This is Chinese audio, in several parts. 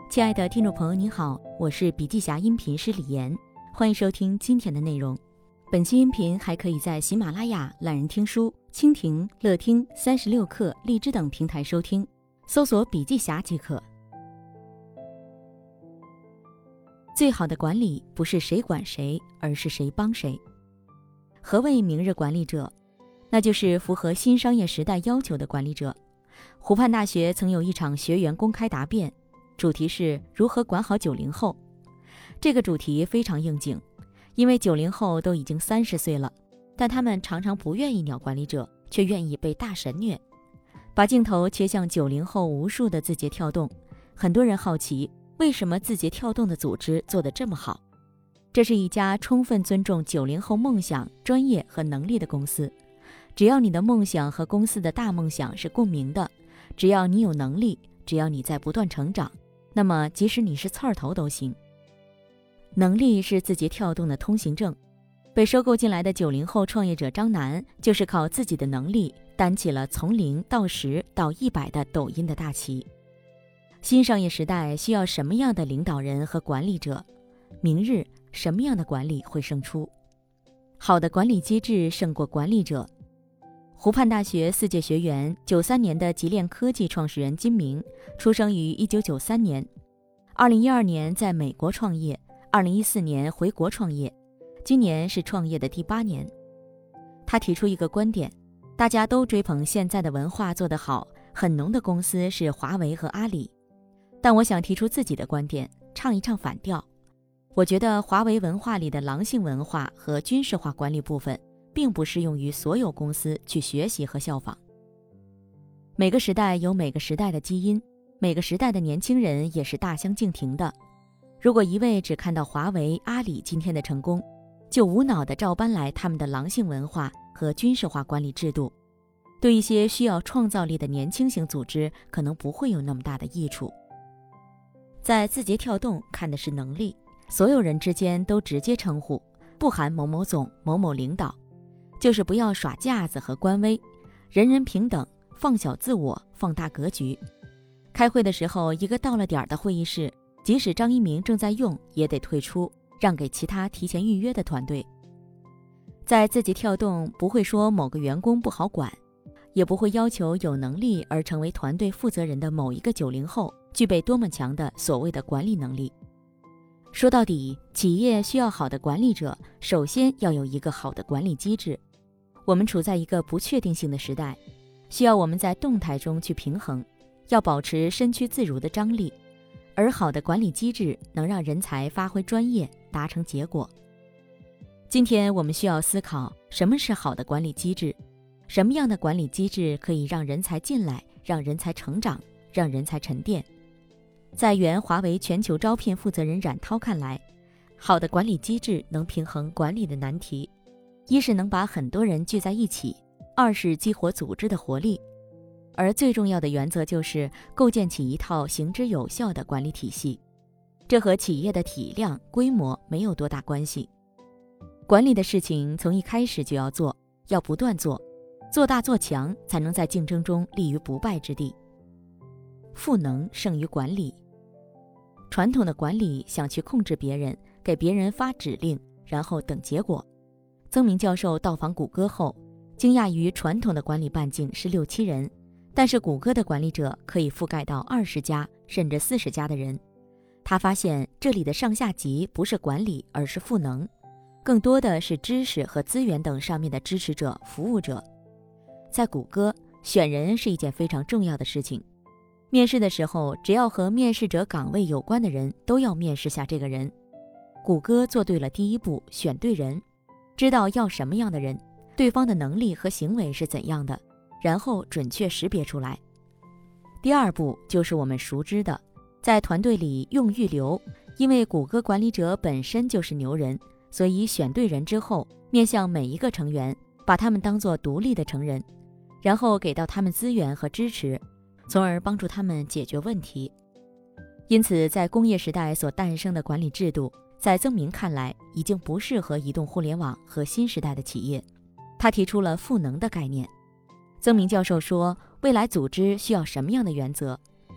亲爱的听众朋友，您好，我是笔记侠音频师李岩，欢迎收听今天的内容。本期音频还可以在喜马拉雅、懒人听书、蜻蜓、乐听、36课、荔枝等平台收听，搜索笔记侠即可。最好的管理不是谁管谁，而是谁帮谁。何谓明日管理者？那就是符合新商业时代要求的管理者。湖畔大学曾有一场学员公开答辩，主题是如何管好90后。这个主题非常应景，因为90后都已经30岁了，但他们常常不愿意鸟管理者，却愿意被大神虐。把镜头切向90后无数的字节跳动，很多人好奇，为什么字节跳动的组织做得这么好？这是一家充分尊重90后梦想、专业和能力的公司。只要你的梦想和公司的大梦想是共鸣的，只要你有能力，只要你在不断成长，那么即使你是刺儿头都行。能力是字节跳动的通行证。被收购进来的90后创业者张楠，就是靠自己的能力担起了从0到10到100的抖音的大旗。新商业时代需要什么样的领导人和管理者？明日什么样的管理会胜出？好的管理机制胜过管理者。湖畔大学4届学员93年的极链科技创始人金明，出生于1993年，2012年在美国创业，2014年回国创业，今年是创业的第8年。他提出一个观点，大家都追捧现在的文化做得好，很浓的公司是华为和阿里。但我想提出自己的观点，唱一唱反调。我觉得华为文化里的狼性文化和军事化管理部分，并不适用于所有公司去学习和效仿。每个时代有每个时代的基因，每个时代的年轻人也是大相径庭的。如果一味只看到华为、阿里今天的成功，就无脑地照搬来他们的狼性文化和军事化管理制度，对一些需要创造力的年轻型组织可能不会有那么大的益处。在字节跳动看的是能力，所有人之间都直接称呼，不含某某总、某某领导，就是不要耍架子和官威，人人平等，放小自我，放大格局。开会的时候，一个到了点的会议室，即使张一鸣正在用，也得退出，让给其他提前预约的团队。在字节跳动，不会说某个员工不好管，也不会要求有能力而成为团队负责人的某一个90后具备多么强的所谓的管理能力。说到底，企业需要好的管理者，首先要有一个好的管理机制。我们处在一个不确定性的时代，需要我们在动态中去平衡，要保持身躯自如的张力，而好的管理机制能让人才发挥专业，达成结果。今天我们需要思考，什么是好的管理机制？什么样的管理机制可以让人才进来，让人才成长，让人才沉淀？在原华为全球招聘负责人冉涛看来，好的管理机制能平衡管理的难题，一是能把很多人聚在一起，二是激活组织的活力，而最重要的原则就是构建起一套行之有效的管理体系。这和企业的体量、规模没有多大关系。管理的事情从一开始就要做，要不断做，做大做强，才能在竞争中立于不败之地。赋能胜于管理。传统的管理想去控制别人，给别人发指令，然后等结果。曾明教授到访谷歌后，惊讶于传统的管理半径是6、7人，但是谷歌的管理者可以覆盖到20家甚至40家的人。他发现这里的上下级不是管理，而是赋能，更多的是知识和资源等上面的支持者、服务者。在谷歌，选人是一件非常重要的事情。面试的时候，只要和面试者岗位有关的人都要面试下这个人。谷歌做对了第一步，选对人，知道要什么样的人，对方的能力和行为是怎样的，然后准确识别出来。第二步就是我们熟知的，在团队里用预留，因为谷歌管理者本身就是牛人，所以选对人之后，面向每一个成员，把他们当作独立的成人，然后给到他们资源和支持，从而帮助他们解决问题。因此，在工业时代所诞生的管理制度，在曾明看来，已经不适合移动互联网和新时代的企业。他提出了赋能的概念。曾明教授说，未来组织需要什么样的原则？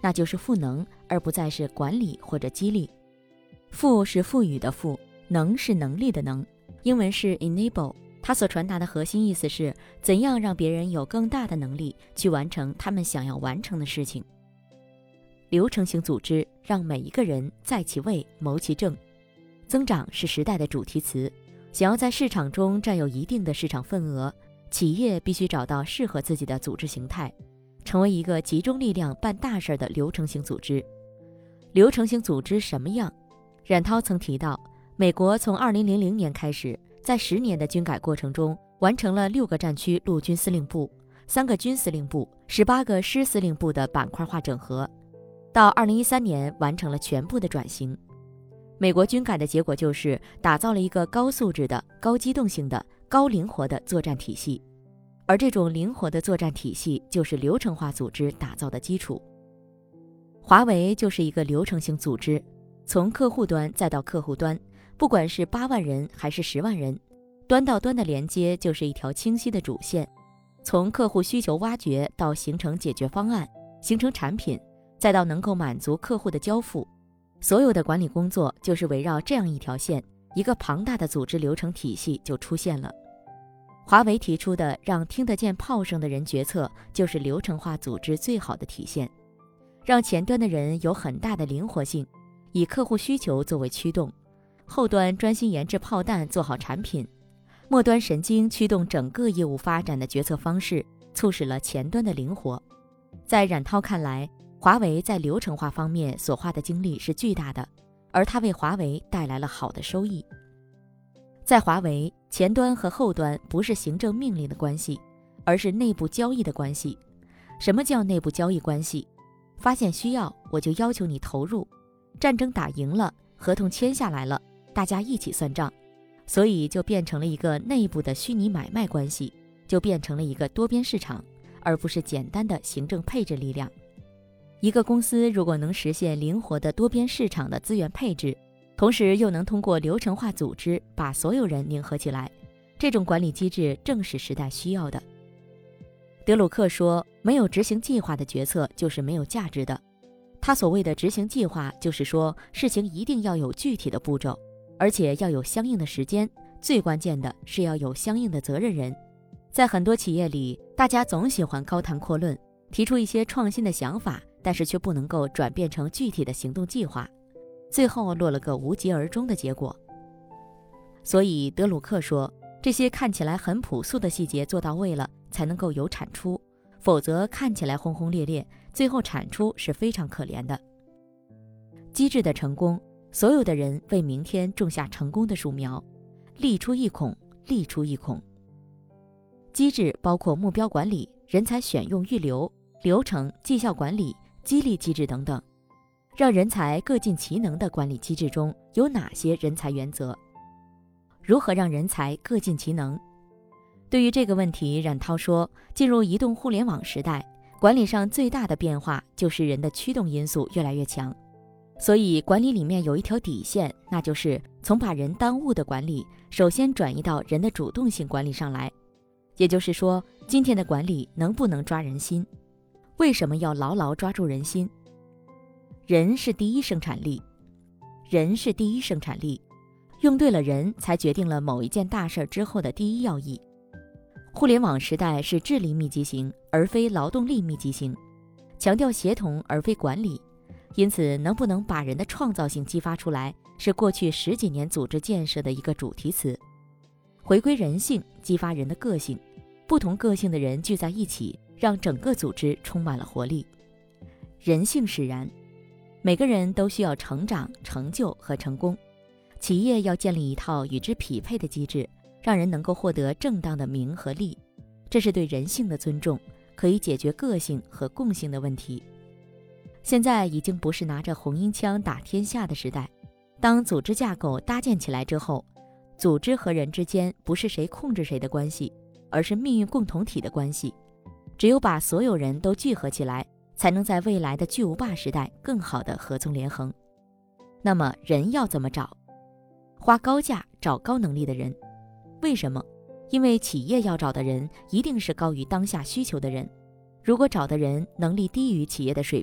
那就是赋能，而不再是管理或者激励。赋是赋予的赋，能是能力的能，英文是 enable。它所传达的核心意思是怎样让别人有更大的能力去完成他们想要完成的事情。流程型组织让每一个人在其位谋其政。增长是时代的主题词，想要在市场中占有一定的市场份额，企业必须找到适合自己的组织形态，成为一个集中力量办大事的流程型组织。流程型组织什么样？冉涛曾提到，美国从2000年开始，在10年的军改过程中，完成了6个战区陆军司令部、3个军司令部、18个师司令部的板块化整合，到2013年完成了全部的转型。美国军改的结果就是打造了一个高素质的、高机动性的、高灵活的作战体系，而这种灵活的作战体系就是流程化组织打造的基础。华为就是一个流程性组织，从客户端再到客户端，不管是8万人还是10万人，端到端的连接就是一条清晰的主线，从客户需求挖掘到形成解决方案，形成产品，再到能够满足客户的交付，所有的管理工作就是围绕这样一条线，一个庞大的组织流程体系就出现了。华为提出的让听得见炮声的人决策，就是流程化组织最好的体现，让前端的人有很大的灵活性，以客户需求作为驱动，后端专心研制炮弹做好产品，末端神经驱动整个业务发展的决策方式，促使了前端的灵活。在冉涛看来，华为在流程化方面所花的精力是巨大的，而它为华为带来了好的收益。在华为，前端和后端不是行政命令的关系，而是内部交易的关系。什么叫内部交易关系？发现需要，我就要求你投入，战争打赢了，合同签下来了，大家一起算账，所以就变成了一个内部的虚拟买卖关系，就变成了一个多边市场，而不是简单的行政配置力量。一个公司如果能实现灵活的多边市场的资源配置，同时又能通过流程化组织把所有人拧合起来，这种管理机制正是时代需要的。德鲁克说，没有执行计划的决策就是没有价值的。他所谓的执行计划，就是说事情一定要有具体的步骤，而且要有相应的时间，最关键的是要有相应的责任人。在很多企业里，大家总喜欢高谈阔论，提出一些创新的想法，但是却不能够转变成具体的行动计划，最后落了个无疾而终的结果。所以德鲁克说，这些看起来很朴素的细节做到位了，才能够有产出，否则看起来轰轰烈烈，最后产出是非常可怜的。机制的成功，所有的人为明天种下成功的树苗，立出一孔，立出一孔。机制包括目标管理、人才选用预留、流程、绩效管理、激励机制等等。让人才各尽其能的管理机制中有哪些人才原则？如何让人才各尽其能？对于这个问题，冉涛说，进入移动互联网时代，管理上最大的变化就是人的驱动因素越来越强，所以管理里面有一条底线，那就是从把人当物的管理，首先转移到人的主动性管理上来。也就是说，今天的管理能不能抓人心？为什么要牢牢抓住人心？人是第一生产力，人是第一生产力，用对了人，才决定了某一件大事之后的第一要义。互联网时代是智力密集型，而非劳动力密集型，强调协同而非管理，因此能不能把人的创造性激发出来，是过去10几年组织建设的一个主题词。回归人性，激发人的个性，不同个性的人聚在一起，让整个组织充满了活力。人性使然，每个人都需要成长、成就和成功，企业要建立一套与之匹配的机制，让人能够获得正当的名和利，这是对人性的尊重，可以解决个性和共性的问题。现在已经不是拿着红缨枪打天下的时代，当组织架构搭建起来之后，组织和人之间不是谁控制谁的关系，而是命运共同体的关系。只有把所有人都聚合起来，才能在未来的巨无霸时代更好的合纵连横。那么人要怎么找？花高价找高能力的人。为什么？因为企业要找的人一定是高于当下需求的人。如果找的人能力低于企业的水平，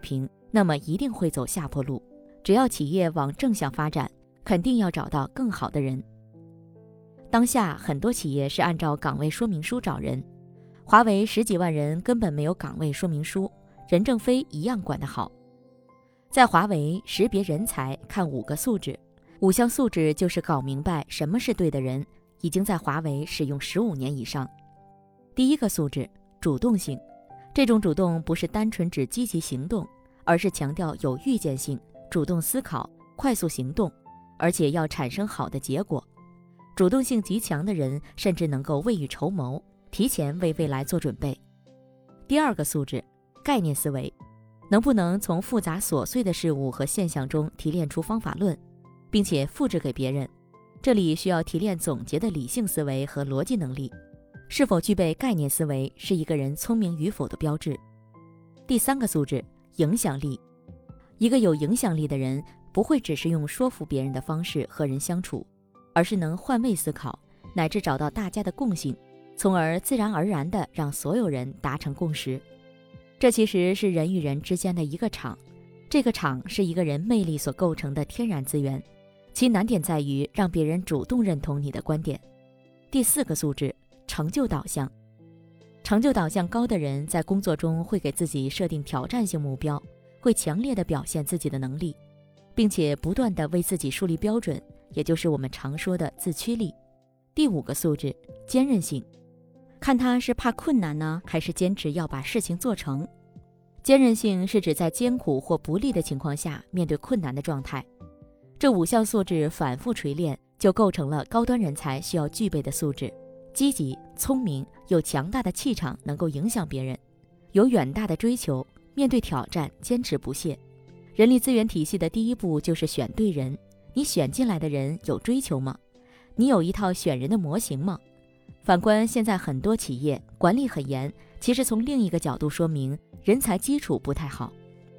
那么一定会走下坡路。只要企业往正向发展，肯定要找到更好的人。当下很多企业是按照岗位说明书找人，华为10几万人根本没有岗位说明书，任正非一样管得好。在华为识别人才看5个素质，5项素质就是搞明白什么是对的人，已经在华为使用15年以上。第一个素质，主动性。这种主动不是单纯指积极行动，而是强调有预见性，主动思考，快速行动，而且要产生好的结果。主动性极强的人甚至能够未雨绸缪，提前为未来做准备。第二个素质，概念思维。能不能从复杂琐碎的事物和现象中提炼出方法论，并且复制给别人？这里需要提炼总结的理性思维和逻辑能力。是否具备概念思维，是一个人聪明与否的标志。第三个素质，影响力。一个有影响力的人，不会只是用说服别人的方式和人相处，而是能换位思考，乃至找到大家的共性，从而自然而然地让所有人达成共识。这其实是人与人之间的一个场，这个场是一个人魅力所构成的天然资源，其难点在于让别人主动认同你的观点。第四个素质，成就导向。成就导向高的人在工作中会给自己设定挑战性目标，会强烈地表现自己的能力，并且不断地为自己树立标准，也就是我们常说的自驱力。第5个素质，坚韧性。看他是怕困难呢，还是坚持要把事情做成。坚韧性是指在艰苦或不利的情况下面对困难的状态。这5项素质反复锤炼，就构成了高端人才需要具备的素质：积极、聪明，有强大的气场，能够影响别人，有远大的追求，面对挑战坚持不懈。人力资源体系的第一步就是选对人。你选进来的人有追求吗？你有一套选人的模型吗？反观现在很多企业管理很严，其实从另一个角度说明人才基础不太好。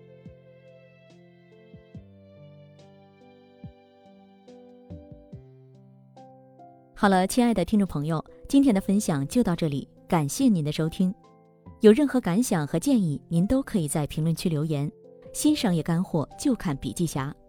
好了，亲爱的听众朋友，今天的分享就到这里，感谢您的收听。有任何感想和建议，您都可以在评论区留言。新商业干货就看笔记侠。